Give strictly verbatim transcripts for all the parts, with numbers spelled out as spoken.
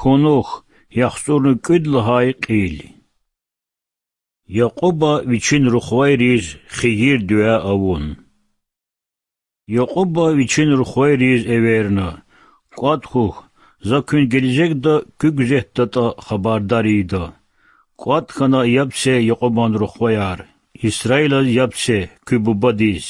Хонох яхсурну кудлахай қил. Яқуба вичин рухвайриз хигир дуа авун. Яқуба вичин рухвайриz everna. Qatxux zakün gelecek da kügzehtata xabardarida. Qatxana yapse Yaquban ruhvayar. İsrail yapse kübubadiz.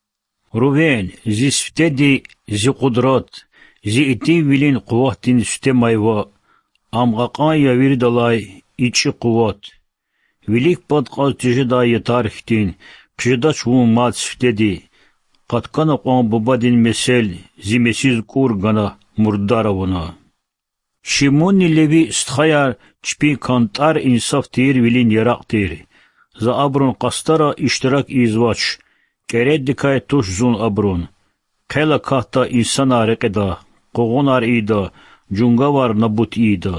Ruven zisftedi zi qudrat. Zi iti vilin quvvatin sütemayva. Amqaqan yavirdalay içi quvvat. Vilik patqaz tijida yetarixtin. Qjida çvun mat süftedi. Qatkana qan bubadin mesel zimesiz kurgana murdaravuna. Şimoni levi sthayar çpi kantar insaf tir vilin yarak tir. Za abrun qastara iştirak izvaç. Kered dikay tuş zun abrun. Qela kahta insan arıqida. Qoğunar ida. Cungavar nabut ida.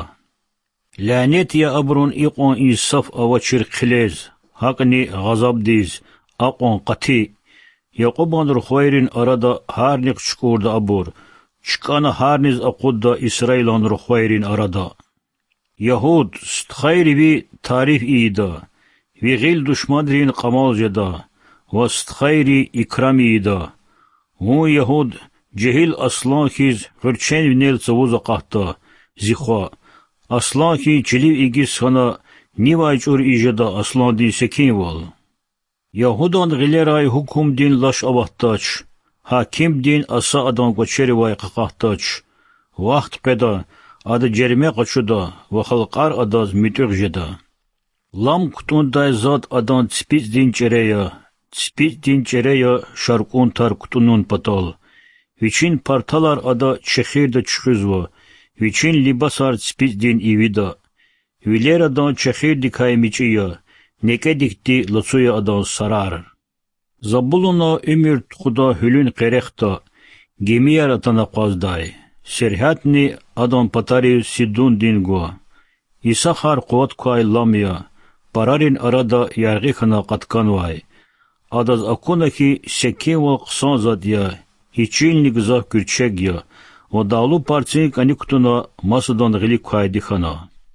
Lanet ya abrun iqon insaf avaçir qilez. Haqni gazab diz. Aqon qati. Yaquban ruhvayrin arada harnik çukurda abur. Çıkana harniz aqudda İsrailon ruhvayrin arada. Yahud sthayri vi tarif ida. Vi gil düşmadrin qamal jeda. Ve sthayri ikram ida. Hu Yahud cehil aslan kiz hırçen vinel savuz qahta. Zikha. Aslan ki çiliv igis sana nivayçur ijeda aslan din sekin val. Yahudan gileray hukum din laş avahtaç. Hakim din asa adan qoçeri vay qaqahtaç. Vaxt peda adı cerme qaçuda ve halqar adaz mitüq jeda. Lam kutunday zat adan spiz din çereya. Spiz din çereya şarkun tar kutunun patal. Viçin partalar ada çexirde çıkızva. Viçin libasar spiz din ivida. Viler adan çexir dikay miçiya. Neke dikti lasuya adan sarar. Zabuluna emir tukuda hülün qerekta. Gemiyar atana qazday. Serhatni adan patari sidun dingo. İsahar quvat kuay lamya. Pararin arada yargı kana qatkan vay. Adaz akuna ki sekin val qsan zadya. Hiçilni gızah gürçek ya. O dağlu parçini kanikutuna masadan gili kuay dikhana.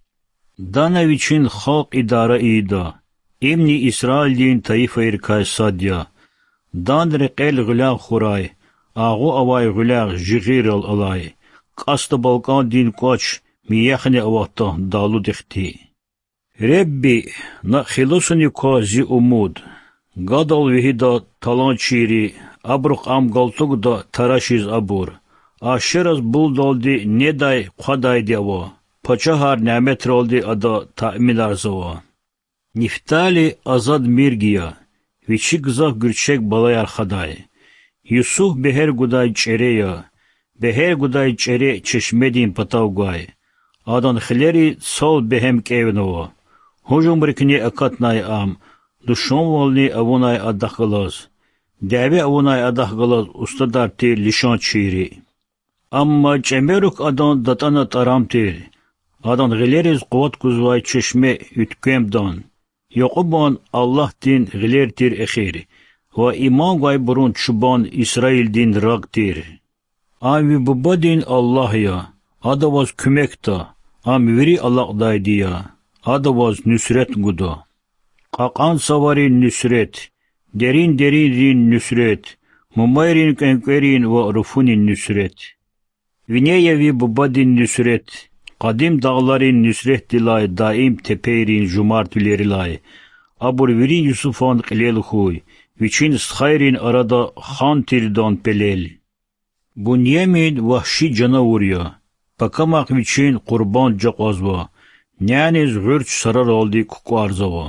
Dana viçin halk idara ida. Emni İsrail din taifa irkay sadya. Dan reqel gulaq xuray. Ağu avay gulaq jigir al alay. Qasta Balkan din koç miyaxni avaqta dalu dixti. Rebbi na xilusuni ko zi umud. Gadal vihida talan çiri. Abruq am galtug da taraşiz abur. Aşiraz buldoldi neday qaday diava. Paçahar nimet roldi ada ta'min arzava. Niftali azad mirgiya. Viçi gızah gürçek balayar xaday. Yusuf beher guday çereya. Beher guday çere çeşmedin patavgay. Adan xileri sol behem kevnova. Hujum rikni akatnay am. Duşon volni avunay adakılaz. Devi avunay adakılaz ustadar tir lişan çiri. Amma çemeruk adan datana taramtir. Adan gileriz quvat kuzvay çeşme ütkemdan. Yaquban Allah din gilertir ekhir. Ve iman gay burun çuban İsrail din ragtir. Avi bubadin Allah ya. Adavaz kümekta. Am veri Allah daydiya. Adavaz nüsret guda. Qaqan savarin nüsret. Derin derin rin nüsret. Mumayrin kenkerin ve rufunin nüsret. Vineyevi bubadin nüsret. Qadim dağların nüsret dilay, daim tepeyrin jumartülerilay. Abur viri Yusufan qilel huy, viçin skhayrin arada khan tirdan pelel. Bunyemin vahşi canavurya, pakamak viçin kurban caqazva, naniz gürç sarar oldi kukarzava.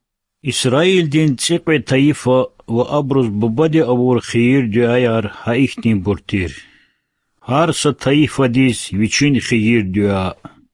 İsrail din tsiqve taifa ve abruz bubadi avur khir düayar haiktin burtir. Harsa taifa diz viçin khir düa.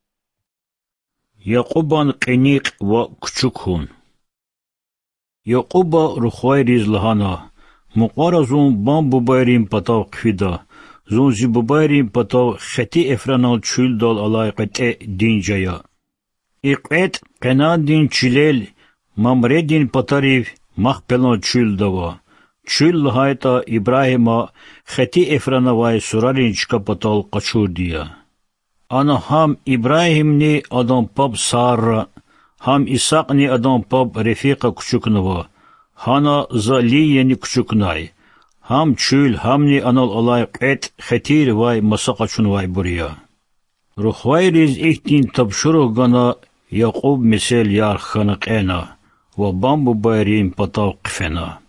Yaquban qiniq ve küçükhun. Yaquba ruhvayriz lahana. Muqarazun ban bubayrin patav qfida. Zun zi bubayrin patav khati efranal çül dal alay qete dincaya. İqet qena din çilel mamredin patarif mahpelan çül dava. Çül lahayta İbrahim'a khati efrana vay surarin çıka patal qaçur diya. Ana ham İbrahimni adam pap Sarra, ham İshakni adam pap Refika küçüknüvü, hana Zaliyeni küçüknay, ham çül hamni anal alay et khatir vay masaqaçun vay buraya. Ruhvayriz ihtin tabşuru gana Yakub mesel yar khanık ena, ve bambu bayrim patav qifena.